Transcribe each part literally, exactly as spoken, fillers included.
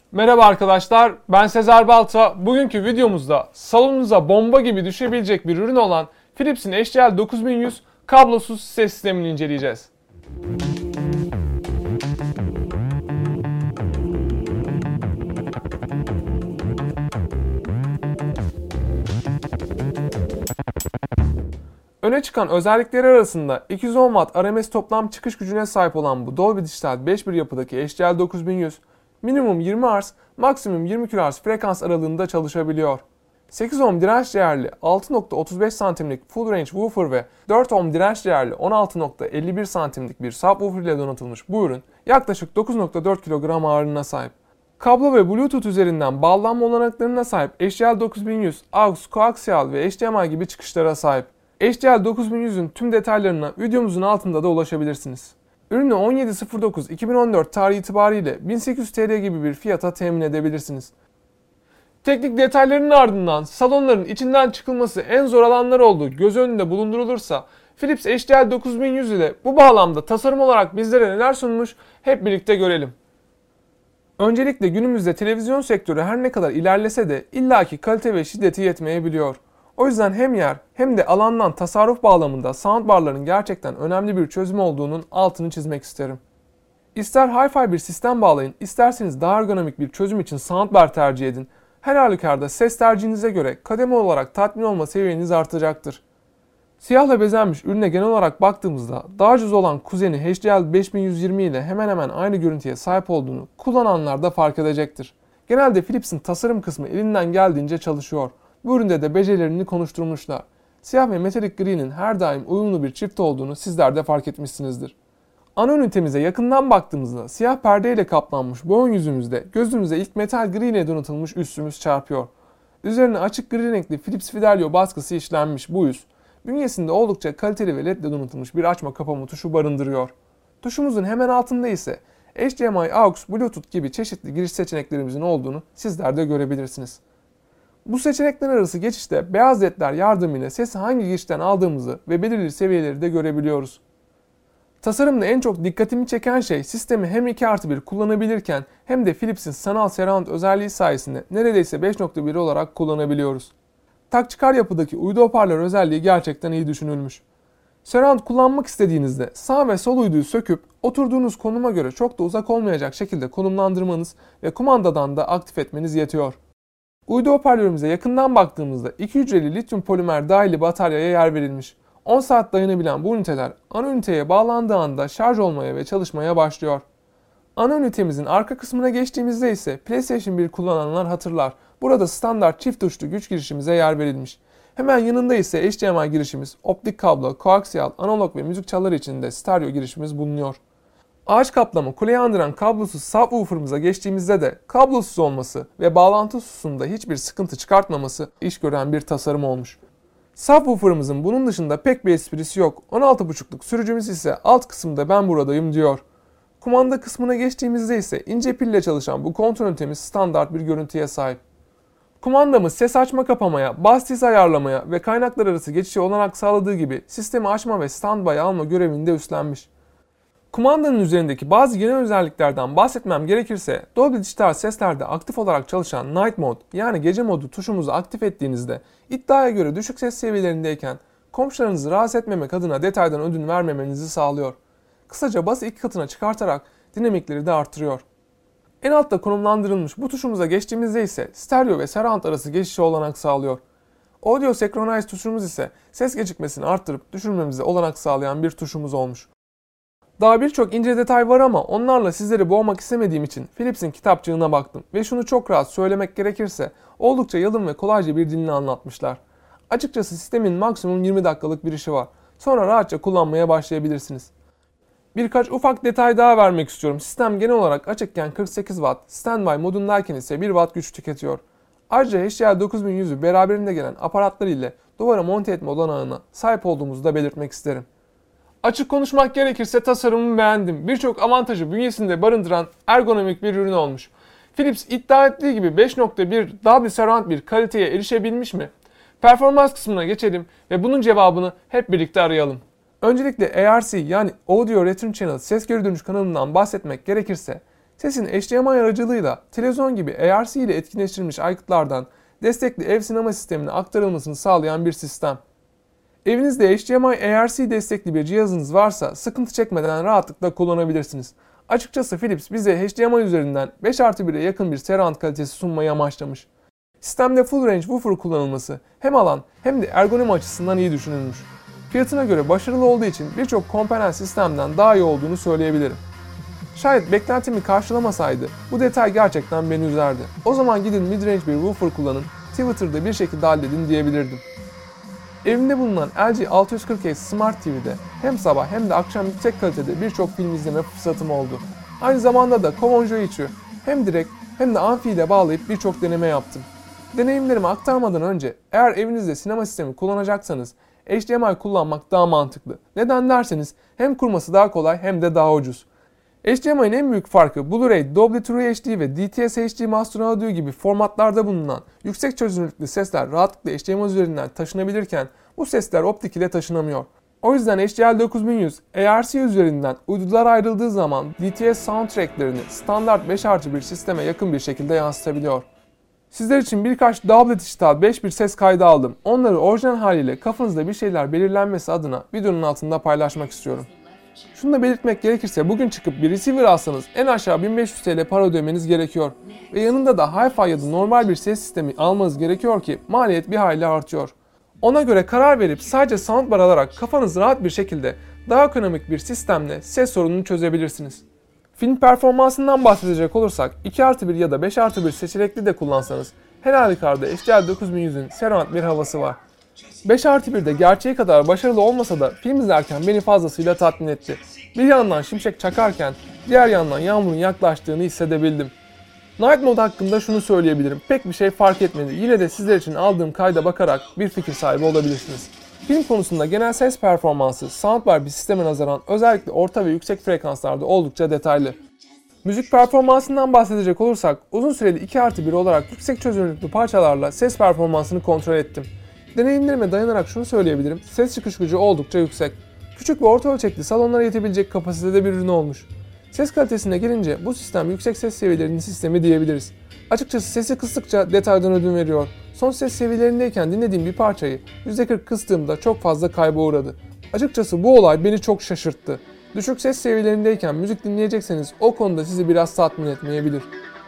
Merhaba arkadaşlar, ben Sezer Balta. Bugünkü videomuzda salonunuza bomba gibi düşebilecek bir ürün olan Philips'in H D L dokuz bin yüz kablosuz ses sistemini inceleyeceğiz. Öne çıkan özellikleri arasında iki yüz on watt R M S toplam çıkış gücüne sahip olan bu Dolby Digital beş bir yapıdaki H D L dokuz bin yüz, minimum yirmi hertz, maksimum yirmi kilohertz frekans aralığında çalışabiliyor. sekiz ohm direnç değerli altı nokta otuz beş santimlik full range woofer ve dört ohm direnç değerli on altı nokta elli bir santimlik bir subwoofer ile donatılmış bu ürün yaklaşık dokuz nokta dört kilogram ağırlığına sahip. Kablo ve Bluetooth üzerinden bağlanma olanaklarına sahip H D L dokuz bin yüz, A U X, koaksiyal ve H D M I gibi çıkışlara sahip. H D L dokuz bin yüz'ün tüm detaylarına videomuzun altında da ulaşabilirsiniz. Ürünü on yedi Eylül dokuz iki bin on dört tarihi itibariyle bin sekiz yüz T L gibi bir fiyata temin edebilirsiniz. Teknik detaylarının ardından salonların içinden çıkılması en zor alanlar olduğu göz önünde bulundurulursa Philips H D L dokuz bin yüz ile bu bağlamda tasarım olarak bizlere neler sunmuş hep birlikte görelim. Öncelikle günümüzde televizyon sektörü her ne kadar ilerlese de illaki kalite ve şiddeti yetmeyebiliyor. O yüzden hem yer hem de alandan tasarruf bağlamında soundbarların gerçekten önemli bir çözüm olduğunun altını çizmek isterim. İster Hi-Fi bir sistem bağlayın, isterseniz daha ergonomik bir çözüm için soundbar tercih edin. Her halükarda ses tercihinize göre kademe olarak tatmin olma seviyeniz artacaktır. Siyahla bezenmiş ürüne genel olarak baktığımızda daha ucuz olan kuzeni H D L beş bin yüz yirmi ile hemen hemen aynı görüntüye sahip olduğunu kullananlar da fark edecektir. Genelde Philips'in tasarım kısmı elinden geldiğince çalışıyor. Bu üründe de becerilerini konuşturmuşlar. Siyah ve metalik gri'nin her daim uyumlu bir çift olduğunu sizler de fark etmişsinizdir. Ana ünitemize yakından baktığımızda siyah perdeyle kaplanmış bu ön yüzümüzde gözümüze ilk metal gri ile donatılmış üstümüz çarpıyor. Üzerine açık gri renkli Philips Fidelio baskısı işlenmiş bu yüz, bünyesinde oldukça kaliteli ve led ile donatılmış bir açma kapama tuşu barındırıyor. Tuşumuzun hemen altında ise H D M I, A U X, Bluetooth gibi çeşitli giriş seçeneklerimizin olduğunu sizler de görebilirsiniz. Bu seçenekler arası geçişte beyaz ledler yardımıyla sesi hangi girişten aldığımızı ve belirli seviyeleri de görebiliyoruz. Tasarımda en çok dikkatimi çeken şey sistemi hem iki artı bir kullanabilirken hem de Philips'in sanal surround özelliği sayesinde neredeyse beş nokta bir olarak kullanabiliyoruz. Tak çıkar yapıdaki uydu hoparlör özelliği gerçekten iyi düşünülmüş. Surround kullanmak istediğinizde sağ ve sol uyduyu söküp oturduğunuz konuma göre çok da uzak olmayacak şekilde konumlandırmanız ve kumandadan da aktif etmeniz yetiyor. Uydu hoparlörümüze yakından baktığımızda iki hücreli lityum polimer dahili bataryaya yer verilmiş. on saat dayanabilen bu üniteler ana üniteye bağlandığı anda şarj olmaya ve çalışmaya başlıyor. Ana ünitemizin arka kısmına geçtiğimizde ise PlayStation bir kullananlar hatırlar. Burada standart çift uçlu güç girişimize yer verilmiş. Hemen yanında ise H D M I girişimiz, optik kablo, koaksiyal, analog ve müzik çaları için de stereo girişimiz bulunuyor. Ağaç kaplama kuleyi andıran kablosuz subwoofer'ımıza geçtiğimizde de kablosuz olması ve bağlantı hususunda hiçbir sıkıntı çıkartmaması iş gören bir tasarım olmuş. Subwoofer'ımızın bunun dışında pek bir esprisi yok. on altı buçukluk sürücümüz ise alt kısımda ben buradayım diyor. Kumanda kısmına geçtiğimizde ise ince pille çalışan bu kontrol ünitemiz standart bir görüntüye sahip. Kumandamız ses açma kapamaya, bas tiz ayarlamaya ve kaynaklar arası geçişe olanak sağladığı gibi sistemi açma ve standby alma görevini de üstlenmiş. Kumandanın üzerindeki bazı genel özelliklerden bahsetmem gerekirse Dolby Digital seslerde aktif olarak çalışan Night Mode yani gece modu tuşumuzu aktif ettiğinizde iddiaya göre düşük ses seviyelerindeyken komşularınızı rahatsız etmemek adına detaydan ödün vermemenizi sağlıyor. Kısaca bası iki katına çıkartarak dinamikleri de artırıyor. En altta konumlandırılmış bu tuşumuza geçtiğimizde ise stereo ve surround arası geçişe olanak sağlıyor. Audio Synchronize tuşumuz ise ses gecikmesini arttırıp düşürmemize olanak sağlayan bir tuşumuz olmuş. Daha birçok ince detay var ama onlarla sizleri boğmak istemediğim için Philips'in kitapçığına baktım ve şunu çok rahat söylemek gerekirse oldukça yalın ve kolayca bir dille anlatmışlar. Açıkçası sistemin maksimum yirmi dakikalık bir işi var. Sonra rahatça kullanmaya başlayabilirsiniz. Birkaç ufak detay daha vermek istiyorum. Sistem genel olarak açıkken kırk sekiz watt, standby modundayken ise bir watt güç tüketiyor. Ayrıca H D L dokuz bin yüz'ü beraberinde gelen aparatlar ile duvara monte etme olanağına sahip olduğumuzu da belirtmek isterim. Açık konuşmak gerekirse tasarımımı beğendim. Birçok avantajı bünyesinde barındıran ergonomik bir ürün olmuş. Philips iddia ettiği gibi beş nokta bir Dolby Surround bir kaliteye erişebilmiş mi? Performans kısmına geçelim ve bunun cevabını hep birlikte arayalım. Öncelikle A R C yani Audio Return Channel ses geri dönüş kanalından bahsetmek gerekirse Sesin H D M I aracılığıyla televizyon gibi A R C ile etkinleştirilmiş aygıtlardan destekli ev sinema sistemine aktarılmasını sağlayan bir sistem. Evinizde H D M I A R C destekli bir cihazınız varsa sıkıntı çekmeden rahatlıkla kullanabilirsiniz. Açıkçası Philips bize H D M I üzerinden beş artı bire yakın bir surround kalitesi sunmayı amaçlamış. Sistemde full range woofer kullanılması hem alan hem de ergonomi açısından iyi düşünülmüş. Fiyatına göre başarılı olduğu için birçok komponent sistemden daha iyi olduğunu söyleyebilirim. Şayet beklentimi karşılamasaydı bu detay gerçekten beni üzerdi. O zaman gidin mid-range bir woofer kullanın, Twitter'da bir şekilde halledin diyebilirdim. Evimde bulunan L G altı yüz kırk H Smart T V'de hem sabah hem de akşam yüksek kalitede birçok film izleme fırsatım oldu. Aynı zamanda da Conjoy içi hem direkt hem de amfi ile bağlayıp birçok deneme yaptım. Deneyimlerimi aktarmadan önce eğer evinizde sinema sistemi kullanacaksanız H D M I kullanmak daha mantıklı. Neden derseniz hem kurması daha kolay hem de daha ucuz. H D M I'nin en büyük farkı Blu-ray, Dolby True H D ve D T S H D Master Audio gibi formatlarda bulunan yüksek çözünürlüklü sesler rahatlıkla H D M I üzerinden taşınabilirken bu sesler optik ile taşınamıyor. O yüzden H D L dokuz bin yüz A R C üzerinden uydular ayrıldığı zaman D T S soundtracklerini standart beş artı bir sisteme yakın bir şekilde yansıtabiliyor. Sizler için birkaç Dolby Digital beş bir ses kaydı aldım. Onları orijinal haliyle kafanızda bir şeyler belirlenmesi adına videonun altında paylaşmak istiyorum. Şunu da belirtmek gerekirse bugün çıkıp bir receiver alsanız en aşağı bin beş yüz T L para ödemeniz gerekiyor. Ve yanında da Hi-Fi ya da normal bir ses sistemi almanız gerekiyor ki maliyet bir hayli artıyor. Ona göre karar verip sadece soundbar alarak kafanız rahat bir şekilde daha ekonomik bir sistemle ses sorununu çözebilirsiniz. Film performansından bahsedecek olursak iki artı bir ya da beş artı bir seçenekli de kullansanız her halükarda H D L dokuz bin yüzün surround bir havası var. beş artı bir de gerçeği kadar başarılı olmasa da film izlerken beni fazlasıyla tatmin etti. Bir yandan şimşek çakarken diğer yandan yağmurun yaklaştığını hissedebildim. Night Mode hakkında şunu söyleyebilirim. Pek bir şey fark etmedi. Yine de sizler için aldığım kayda bakarak bir fikir sahibi olabilirsiniz. Film konusunda genel ses performansı soundbar bir sisteme nazaran özellikle orta ve yüksek frekanslarda oldukça detaylı. Müzik performansından bahsedecek olursak uzun süreli iki artı bir olarak yüksek çözünürlüklü parçalarla ses performansını kontrol ettim. Deneyimlerime dayanarak şunu söyleyebilirim, ses çıkış gücü oldukça yüksek. Küçük ve orta ölçekli salonlara yetebilecek kapasitede bir ürün olmuş. Ses kalitesine gelince bu sistem yüksek ses seviyelerinin sistemi diyebiliriz. Açıkçası sesi kıstıkça detaydan ödün veriyor. Son ses seviyelerindeyken dinlediğim bir parçayı yüzde kırk kıstığımda çok fazla kayba uğradı. Açıkçası bu olay beni çok şaşırttı. Düşük ses seviyelerindeyken müzik dinleyecekseniz o konuda sizi biraz tatmin etmeyebilir.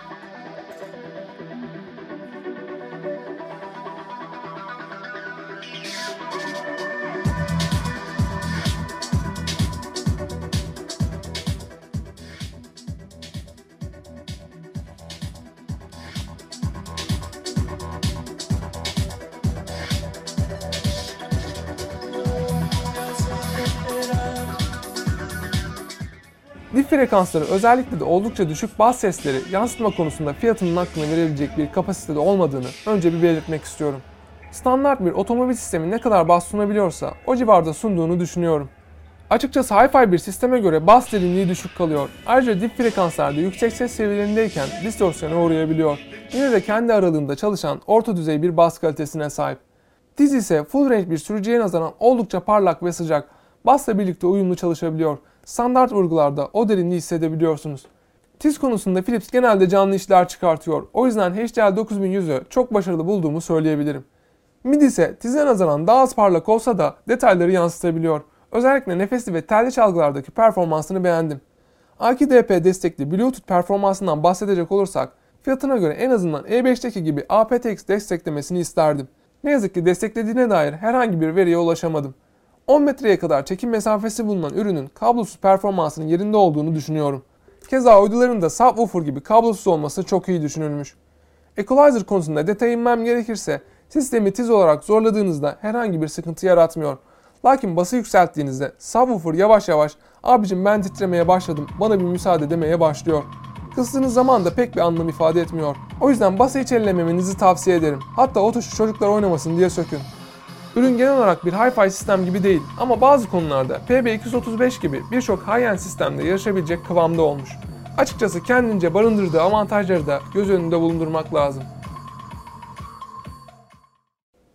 Dip frekansları özellikle de oldukça düşük bas sesleri yansıtma konusunda fiyatının hakkını verebilecek bir kapasitede olmadığını önce bir belirtmek istiyorum. Standart bir otomobil sistemi ne kadar bas sunabiliyorsa o civarda sunduğunu düşünüyorum. Açıkçası Hi-Fi bir sisteme göre bas derinliği düşük kalıyor. Ayrıca dip frekanslarda yüksek ses seviyelerindeyken distorsiyona uğrayabiliyor. Yine de kendi aralığında çalışan orta düzey bir bas kalitesine sahip. Tiz ise full range bir sürücüye nazaran oldukça parlak ve sıcak. Bassla birlikte uyumlu çalışabiliyor. Standart vurgularda o derinliği hissedebiliyorsunuz. Tiz konusunda Philips genelde canlı işler çıkartıyor. O yüzden H D L dokuz bin yüzü çok başarılı bulduğumu söyleyebilirim. Mid ise tize nazaran daha az parlak olsa da detayları yansıtabiliyor. Özellikle nefesli ve telli çalgılardaki performansını beğendim. A iki D P destekli Bluetooth performansından bahsedecek olursak fiyatına göre en azından E beşteki gibi A P T X desteklemesini isterdim. Ne yazık ki desteklediğine dair herhangi bir veriye ulaşamadım. on metreye kadar çekim mesafesi bulunan ürünün kablosuz performansının yerinde olduğunu düşünüyorum. Keza uyduların da subwoofer gibi kablosuz olması çok iyi düşünülmüş. Equalizer konusunda detaya inmem gerekirse sistemi tiz olarak zorladığınızda herhangi bir sıkıntı yaratmıyor. Lakin bası yükselttiğinizde subwoofer yavaş yavaş "abicim ben titremeye başladım, bana bir müsaade" demeye başlıyor. Kıstığınız zaman da pek bir anlam ifade etmiyor. O yüzden bası hiç ellememenizi tavsiye ederim. Hatta o tuşu çocuklar oynamasın diye sökün. Ürün genel olarak bir Hi-Fi sistem gibi değil ama bazı konularda P B iki yüz otuz beş gibi birçok high-end sistemde yarışabilecek kıvamda olmuş. Açıkçası kendince barındırdığı avantajları da göz önünde bulundurmak lazım.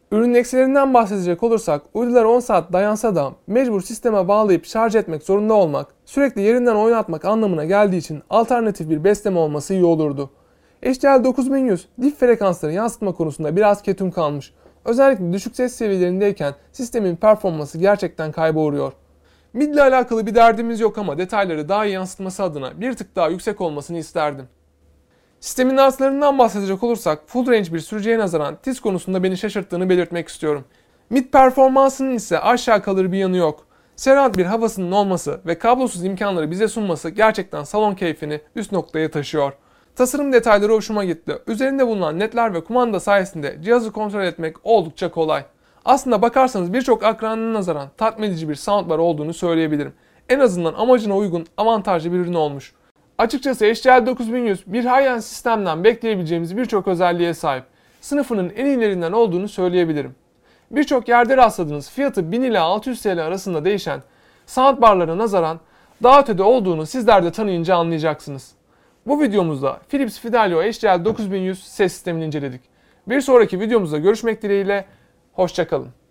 Ürünün eksilerinden bahsedecek olursak uydular on saat dayansa da mecbur sisteme bağlayıp şarj etmek zorunda olmak, sürekli yerinden oynatmak anlamına geldiği için alternatif bir besleme olması iyi olurdu. H D L dokuz bin yüz dip frekansları yansıtma konusunda biraz ketum kalmış. Özellikle düşük ses seviyelerindeyken sistemin performansı gerçekten kayba uğruyor. Mid ile alakalı bir derdimiz yok ama detayları daha iyi yansıtması adına bir tık daha yüksek olmasını isterdim. Sistemin artılarından bahsedecek olursak full range bir sürücüye nazaran tiz konusunda beni şaşırttığını belirtmek istiyorum. Mid performansının ise aşağı kalır bir yanı yok. Surround bir havasının olması ve kablosuz imkanları bize sunması gerçekten salon keyfini üst noktaya taşıyor. Tasarım detayları hoşuma gitti. Üzerinde bulunan netler ve kumanda sayesinde cihazı kontrol etmek oldukça kolay. Aslında bakarsanız birçok akranına nazaran tatmin edici bir soundbar olduğunu söyleyebilirim. En azından amacına uygun avantajlı bir ürün olmuş. Açıkçası H D L dokuz bin yüz bir high-end sistemden bekleyebileceğimiz birçok özelliğe sahip. Sınıfının en iyilerinden olduğunu söyleyebilirim. Birçok yerde rastladığınız fiyatı bin ila altı yüz T L arasında değişen soundbarlara nazaran daha ötede olduğunu sizler de tanıyınca anlayacaksınız. Bu videomuzda Philips Fidelio H D L dokuz bin yüz ses sistemini inceledik. Bir sonraki videomuzda görüşmek dileğiyle, hoşça kalın.